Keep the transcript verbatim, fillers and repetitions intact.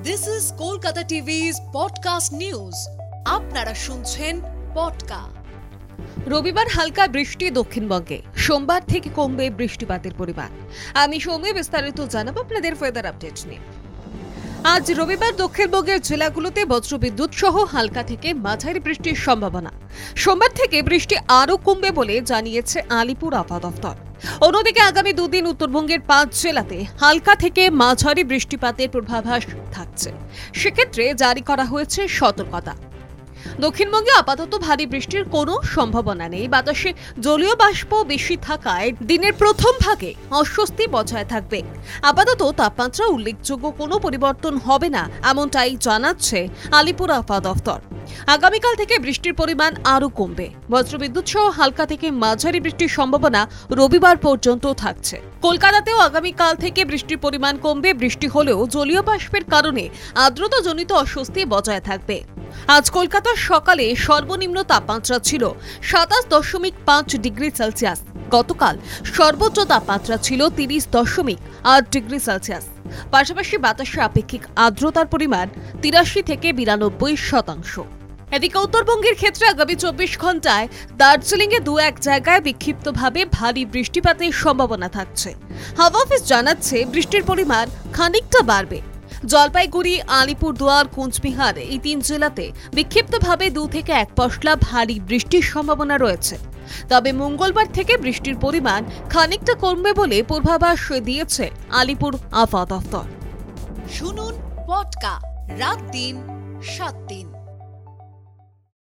This is Kolkata TV's podcast news. আপনারা শুনছেন পডকা। রবিবার হালকা বৃষ্টি দক্ষিণবঙ্গে, সোমবার থেকে কমবে বৃষ্টিপাতের পরিমাণ। আমি সৌমি, বিস্তারিত জানাবো আপনাদের ওয়েদার আপডেট নিয়ে। আজ রবিবার দক্ষিণবঙ্গের জেলাগুলোতে বজ্রবিদ্যুৎ সহ হালকা থেকে মাঝারি বৃষ্টির সম্ভাবনা। সোমবার থেকে বৃষ্টি আরও কমবে বলে জানিয়েছে আলিপুর আবহাওয়া দফতর। অন্যদিকে আগামী দুদিন উত্তরবঙ্গের পাঁচ জেলাতে হালকা থেকে মাঝারি বৃষ্টিপাতের পূর্বাভাস থাকছে। সেক্ষেত্রে জারি করা হয়েছে সতর্কতা। দক্ষিণবঙ্গে আপাতত ভারী বৃষ্টির কোনো সম্ভাবনা নেই। বাতাসে জলীয় বাষ্প বেশি থাকায় দিনের প্রথম ভাগে অস্বস্তি বজায় থাকবে। আপাতত তাপমাত্রা উল্লেখযোগ্য কোনো পরিবর্তন হবে না, এমনটাই জানাচ্ছে আলিপুর আবহাওয়া দফতর। আগামীকাল থেকে বৃষ্টির পরিমাণ আরও কমবে। বজ্রবিদ্যুৎ সহ হালকা থেকে মাঝারি বৃষ্টির সম্ভাবনা রবিবার পর্যন্ত থাকছে। কলকাতাতেও আগামীকাল থেকে বৃষ্টির পরিমাণ কমবে। বৃষ্টি হলেও জলীয় বাষ্পের কারণে আর্দ্রতাজনিত অস্বস্তি বজায় থাকবে। আজ কলকাতার সকালে সর্বনিম্ন তাপমাত্রা ছিল সাতাশ দশমিক পাঁচ ডিগ্রি সেলসিয়াস। গতকাল সর্বোচ্চ তাপমাত্রা ছিল তিরিশ দশমিক আট ডিগ্রি সেলসিয়াস। পাশাপাশি বাতাসে আপেক্ষিক আর্দ্রতার পরিমাণ তিরাশি থেকে বিরানব্বই শতাংশ। এদিকে উত্তরবঙ্গের ক্ষেত্রে আগামী চব্বিশ ঘন্টায় দার্জিলিংয়ে দু এক জায়গায় বিক্ষিপ্তভাবে ভারী বৃষ্টিপাতের সম্ভাবনা থাকছে। হাওয়া অফিস জানাচ্ছে বৃষ্টির পরিমাণ খানিকটা বাড়বে। জলপাইগুড়ি, আলিপুরদুয়ার, কোচবিহার এই তিন জেলাতে বিক্ষিপ্তভাবে দু থেকে এক পশলা ভারী বৃষ্টির সম্ভাবনা রয়েছে। তবে মঙ্গলবার থেকে বৃষ্টির পরিমাণ খানিকটা কমবে বলে পূর্বাভাস দিয়েছে আলিপুর আবহাওয়া দফতর। শুনুন পডকা, রাত দিন সাত দিন।